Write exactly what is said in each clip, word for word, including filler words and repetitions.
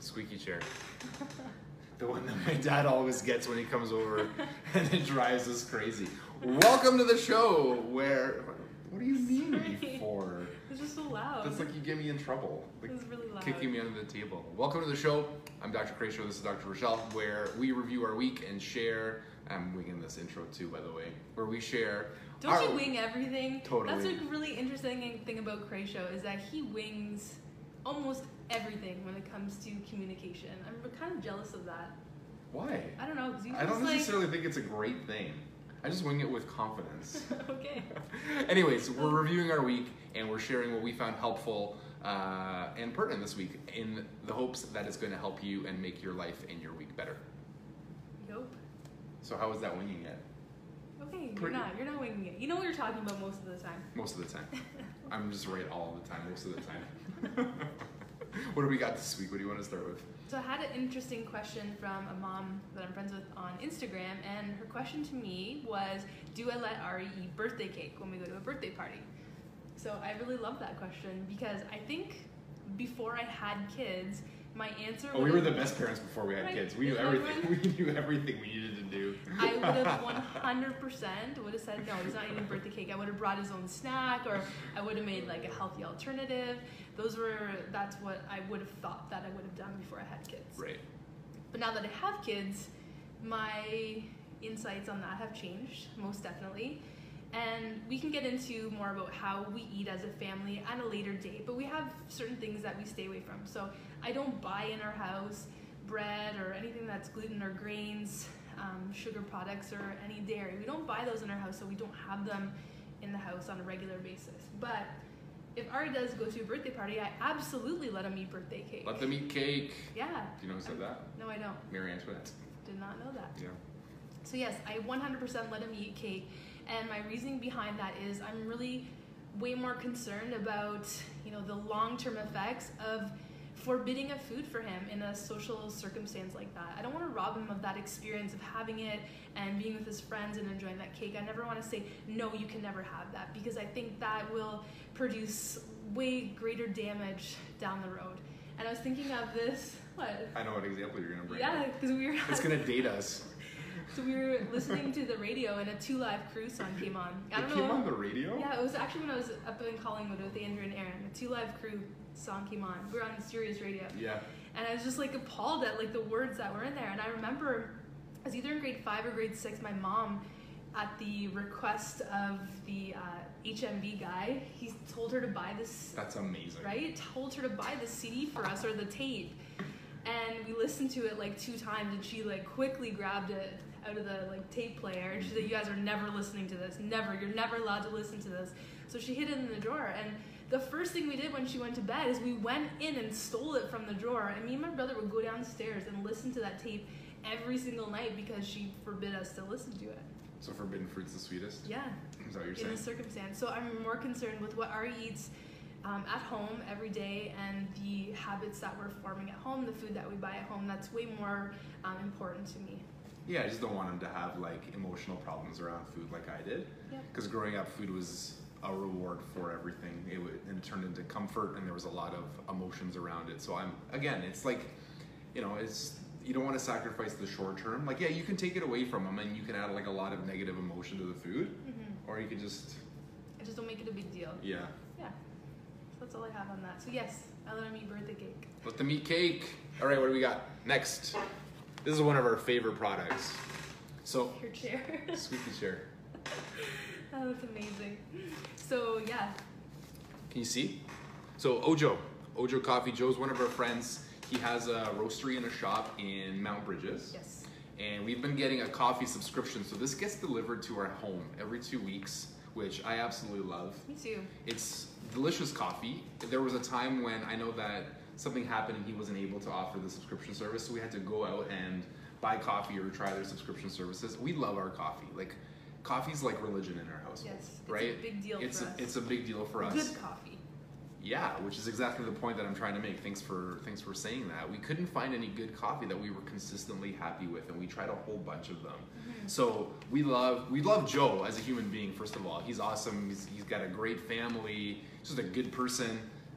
squeaky chair. The one that my dad always gets when he comes over and it drives us crazy. Welcome to the show where, what do you need me for? It's just so loud. That's like you get me in trouble. Like it was really loud. Kicking me under the table. Welcome to the show. I'm Doctor Kreischer, this is Doctor Rochelle, where we review our week and share, I'm winging this intro too, by the way, where we share. Don't our, you wing everything? Totally. That's a really interesting thing about Kreischer is that he wings almost everything when it comes to communication. I'm kind of jealous of that. Why? I don't know. 'Cause you I don't just, necessarily like... think it's a great thing. I just wing it with confidence. Okay. Anyways, we're reviewing our week and we're sharing what we found helpful uh, and pertinent this week in the hopes that it's going to help you and make your life and your week better. Nope. So how was that winging it? Okay, Pretty- you're not. You're not winging it. You know what you're talking about most of the time. Most of the time. I'm just right all the time, most of the time. What do we got this week? What do you want to start with? So I had an interesting question from a mom that I'm friends with on Instagram, and her question to me was, do I let Ari eat birthday cake when we go to a birthday party? So I really love that question because I think before I had kids, my answer Oh, we were the best parents before we had Right. kids. We knew Isn't that everything. right? We knew everything we needed to do. I would have one hundred percent would have said, no, he's not eating birthday cake. I would have brought his own snack, or I would have made like a healthy alternative. Those were, that's what I would have thought that I would have done before I had kids. Right. But now that I have kids, my insights on that have changed, most definitely. And we can get into more about how we eat as a family at a later date, but we have certain things that we stay away from. So I don't buy in our house bread or anything that's gluten or grains, um, sugar products, or any dairy. We don't buy those in our house, so we don't have them in the house on a regular basis. But if Ari does go to a birthday party, I absolutely let him eat birthday cake. Let them eat cake. Yeah. Do you know who said that? No, I don't. Mary Antoinette. Did not know that. Yeah. So yes, I one hundred percent let him eat cake, and my reasoning behind that is I'm really way more concerned about, you know, the long-term effects of forbidding a food for him in a social circumstance like that. I don't want to rob him of that experience of having it and being with his friends and enjoying that cake. I never want to say, no, you can never have that, because I think that will produce way greater damage down the road. And I was thinking of this, what? I know what example you're going to bring Yeah, up. because we were... It's going to date us. So we were listening to the radio and a Two Live Crew song came on. I don't It know. came on the radio? Yeah, it was actually when I was up in Collingwood with Andrew and Aaron. A Two Live Crew song came on. We were on Sirius Radio. Yeah. And I was just like appalled at like the words that were in there. And I remember I was either in grade five or grade six, my mom, at the request of the uh, H M V guy, he told her to buy this. That's amazing. Right? Told her to buy the C D for us, or the tape. And we listened to it like two times, and she like quickly grabbed it out of the like tape player, and she said, you guys are never listening to this, never, you're never allowed to listen to this. So she hid it in the drawer, and the first thing we did when she went to bed is we went in and stole it from the drawer, and me and my brother would go downstairs and listen to that tape every single night because she forbid us to listen to it. So forbidden fruit's the sweetest? Yeah. Is that what you're In saying? this circumstance. So I'm more concerned with what Ari eats um, at home every day, and the habits that we're forming at home, the food that we buy at home. That's way more um, important to me. Yeah, I just don't want him to have like emotional problems around food like I did. Yeah. Because growing up, food was a reward for everything. It would, and it turned into comfort, and there was a lot of emotions around it. So I'm, again, it's like, you know, it's, you don't want to sacrifice the short term. Like, yeah, you can take it away from them, and you can add like a lot of negative emotion to the food, Mm-hmm. or you can just, I just don't make it a big deal. yeah. Yeah. So that's all I have on that. So yes, I let him eat birthday cake. Let them eat cake. All right, what do we got next? This is one of our favorite products. So, Your chair. squeaky chair. Oh, that's amazing. So yeah. Can you see? So Ojo, Ojo Coffee, Joe's one of our friends. He has a roastery and a shop in Mount Bridges. Yes. And we've been getting a coffee subscription. So this gets delivered to our home every two weeks, which I absolutely love. Me too. It's delicious coffee. There was a time when I know that something happened and he wasn't able to offer the subscription service, so we had to go out and buy coffee or try their subscription services. We love our coffee. Like, coffee's like religion in our household, Yes. It's right? a big deal it's for a, us. It's a big deal for us. Good coffee. Yeah, which is exactly the point that I'm trying to make. Thanks for thanks for saying that. We couldn't find any good coffee that we were consistently happy with, and we tried a whole bunch of them. Mm-hmm. So we love we love Joe as a human being. First of all, he's awesome. He's, he's got a great family. He's just a good person.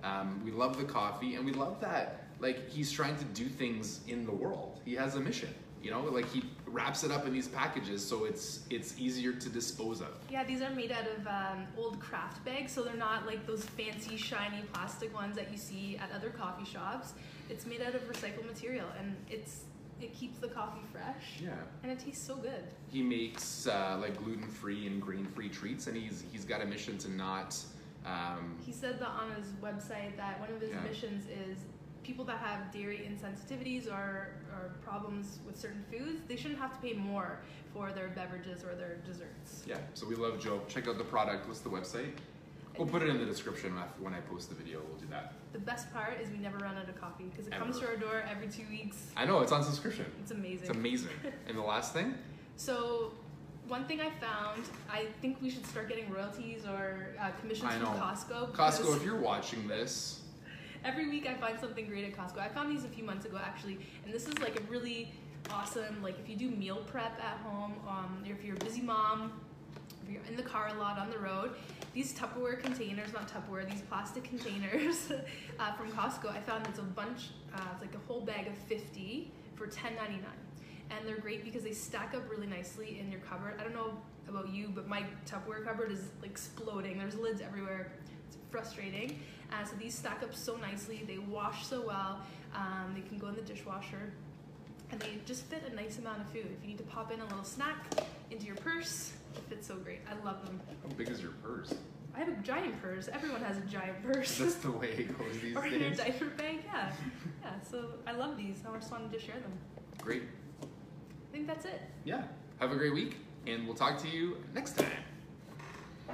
Um, we love the coffee, and we love that like he's trying to do things in the world. He has a mission, you know, like he wraps it up in these packages so it's it's easier to dispose of. Yeah, these are made out of um, old craft bags, so they're not like those fancy, shiny plastic ones that you see at other coffee shops. It's made out of recycled material, and it's it keeps the coffee fresh. Yeah. And it tastes so good. He makes uh, like gluten-free and grain-free treats, and he's he's got a mission to not. Um, He said that on his website that one of his Yeah. missions is people that have dairy insensitivities or, or problems with certain foods, they shouldn't have to pay more for their beverages or their desserts. yeah, so we love Joe. Check out the product. What's the website? We'll put it in the description after when I post the video. We'll do that. The best part is we never run out of coffee because it Ever. comes to our door every two weeks. I know, it's on subscription. It's amazing. It's amazing. And the last thing? So one thing I found, I think we should start getting royalties or uh, commissions I from know. Costco. Costco, because if you're watching this, every week I find something great at Costco. I found these a few months ago actually, and this is like a really awesome, like if you do meal prep at home, um, or if you're a busy mom, if you're in the car a lot on the road, these Tupperware containers, not Tupperware, these plastic containers uh, from Costco, I found it's a bunch, uh, it's like a whole bag of fifty for ten ninety-nine. And they're great because they stack up really nicely in your cupboard. I don't know about you, but my Tupperware cupboard is like exploding. There's lids everywhere. It's frustrating. Uh, so these stack up so nicely. They wash so well. Um, they can go in the dishwasher. And they just fit a nice amount of food. If you need to pop in a little snack into your purse, it fits so great. I love them. how big is your purse? I have a giant purse. Everyone has a giant purse. That's the way it goes these Or in your days. diaper bag, yeah. Yeah, so I love these. I just wanted to share them. Great. I think that's it. Yeah. Have a great week, and we'll talk to you next time.